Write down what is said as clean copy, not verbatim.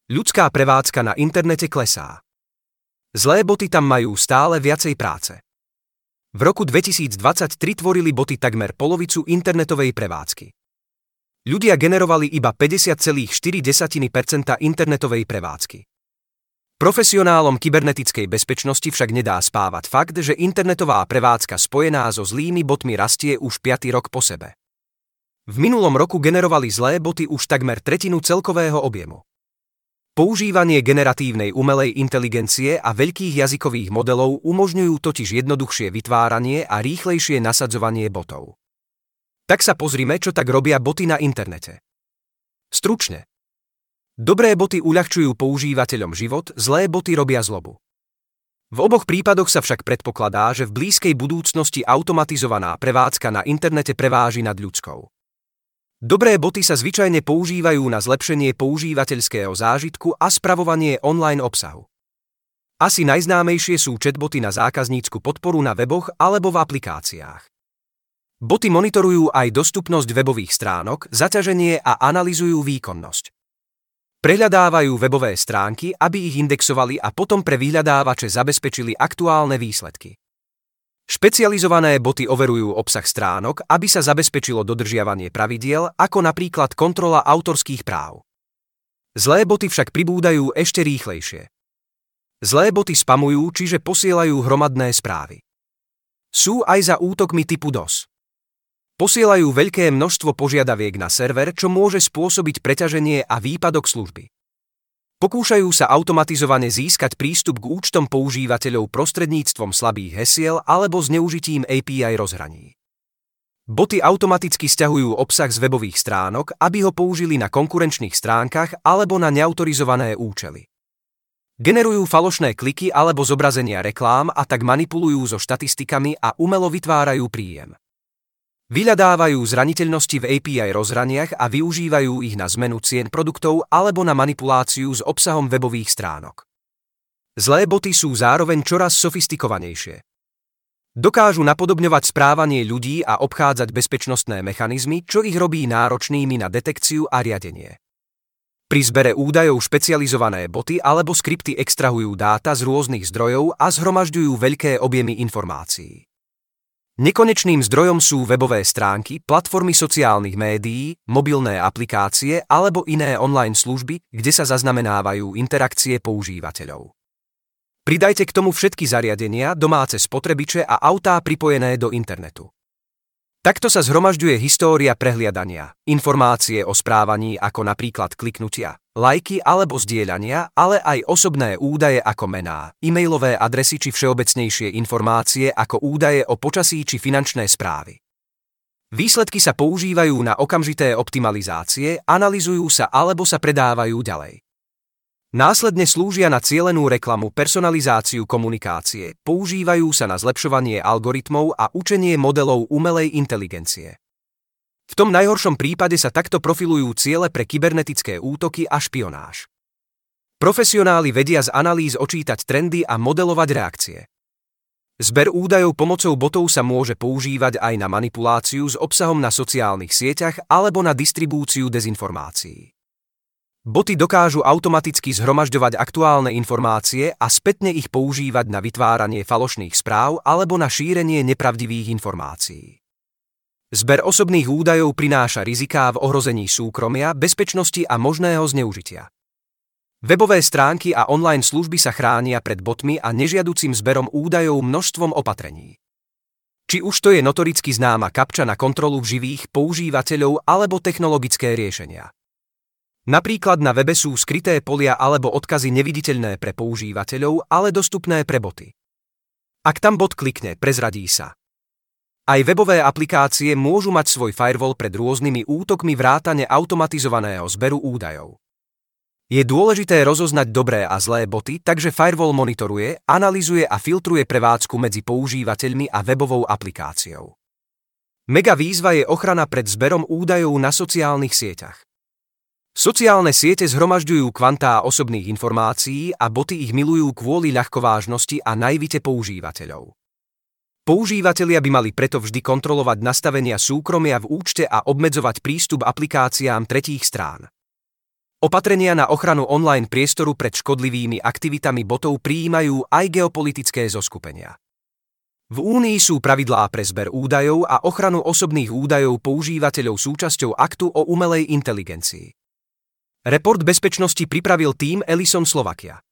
Ľudská prevádzka na internete klesá. Zlé boty tam majú stále viacej práce. V roku 2023 tvorili boty takmer polovicu internetovej prevádzky. Ľudia generovali iba 50,4% internetovej prevádzky. Profesionálom kybernetickej bezpečnosti však nedá spávať fakt, že internetová prevádzka spojená so zlými botmi rastie už 5. rok po sebe. V minulom roku generovali zlé boty už takmer tretinu celkového objemu. Používanie generatívnej umelej inteligencie a veľkých jazykových modelov umožňujú totiž jednoduchšie vytváranie a rýchlejšie nasadzovanie botov. Tak sa pozrime, čo tak robia boty na internete. Stručne. Dobré boty uľahčujú používateľom život, zlé boty robia zlobu. V oboch prípadoch sa však predpokladá, že v blízkej budúcnosti automatizovaná prevádzka na internete preváži nad ľudskou. Dobré boty sa zvyčajne používajú na zlepšenie používateľského zážitku a spravovanie online obsahu. Asi najznámejšie sú chatboty na zákaznícku podporu na weboch alebo v aplikáciách. Boty monitorujú aj dostupnosť webových stránok, zaťaženie a analyzujú výkonnosť. Prehľadávajú webové stránky, aby ich indexovali a potom pre vyhľadávače zabezpečili aktuálne výsledky. Špecializované boty overujú obsah stránok, aby sa zabezpečilo dodržiavanie pravidiel, ako napríklad kontrola autorských práv. Zlé boty však pribúdajú ešte rýchlejšie. Zlé boty spamujú, čiže posielajú hromadné správy. Sú aj za útokmi typu DOS. Posielajú veľké množstvo požiadaviek na server, čo môže spôsobiť preťaženie a výpadok služby. Pokúšajú sa automatizovane získať prístup k účtom používateľov prostredníctvom slabých hesiel alebo zneužitím API rozhraní. Boty automaticky sťahujú obsah z webových stránok, aby ho použili na konkurenčných stránkach alebo na neautorizované účely. Generujú falošné kliky alebo zobrazenia reklám a tak manipulujú so štatistikami a umelo vytvárajú príjem. Vyhľadávajú zraniteľnosti v API rozhraniach a využívajú ich na zmenu cien produktov alebo na manipuláciu s obsahom webových stránok. Zlé boty sú zároveň čoraz sofistikovanejšie. Dokážu napodobňovať správanie ľudí a obchádzať bezpečnostné mechanizmy, čo ich robí náročnými na detekciu a riadenie. Pri zbere údajov špecializované boty alebo skripty extrahujú dáta z rôznych zdrojov a zhromažďujú veľké objemy informácií. Nekonečným zdrojom sú webové stránky, platformy sociálnych médií, mobilné aplikácie alebo iné online služby, kde sa zaznamenávajú interakcie používateľov. Pridajte k tomu všetky zariadenia, domáce spotrebiče a autá pripojené do internetu. Takto sa zhromažďuje história prehliadania, informácie o správaní ako napríklad kliknutia, lajky alebo zdieľania, ale aj osobné údaje ako mená, e-mailové adresy či všeobecnejšie informácie ako údaje o počasí či finančné správy. Výsledky sa používajú na okamžité optimalizácie, analyzujú sa alebo sa predávajú ďalej. Následne slúžia na cielenú reklamu, personalizáciu komunikácie, používajú sa na zlepšovanie algoritmov a učenie modelov umelej inteligencie. V tom najhoršom prípade sa takto profilujú ciele pre kybernetické útoky a špionáž. Profesionáli vedia z analýz očítať trendy a modelovať reakcie. Zber údajov pomocou botov sa môže používať aj na manipuláciu s obsahom na sociálnych sieťach alebo na distribúciu dezinformácií. Boty dokážu automaticky zhromažďovať aktuálne informácie a spätne ich používať na vytváranie falošných správ alebo na šírenie nepravdivých informácií. Zber osobných údajov prináša riziká v ohrození súkromia, bezpečnosti a možného zneužitia. Webové stránky a online služby sa chránia pred botmi a nežiaducim zberom údajov množstvom opatrení. Či už to je notoricky známa kapča na kontrolu živých používateľov alebo technologické riešenia. Napríklad na webe sú skryté polia alebo odkazy neviditeľné pre používateľov, ale dostupné pre boty. Ak tam bot klikne, prezradí sa. Aj webové aplikácie môžu mať svoj firewall pred rôznymi útokmi vrátane automatizovaného zberu údajov. Je dôležité rozoznať dobré a zlé boty, takže firewall monitoruje, analyzuje a filtruje prevádzku medzi používateľmi a webovou aplikáciou. Mega výzva je ochrana pred zberom údajov na sociálnych sieťach. Sociálne siete zhromažďujú kvantá osobných informácií a boty ich milujú kvôli ľahkovážnosti a naivite používateľov. Používatelia by mali preto vždy kontrolovať nastavenia súkromia v účte a obmedzovať prístup aplikáciám tretích strán. Opatrenia na ochranu online priestoru pred škodlivými aktivitami botov prijímajú aj geopolitické zoskupenia. V Únii sú pravidlá pre zber údajov a ochranu osobných údajov používateľov súčasťou aktu o umelej inteligencii. Report bezpečnosti pripravil tím Ellison Slovakia.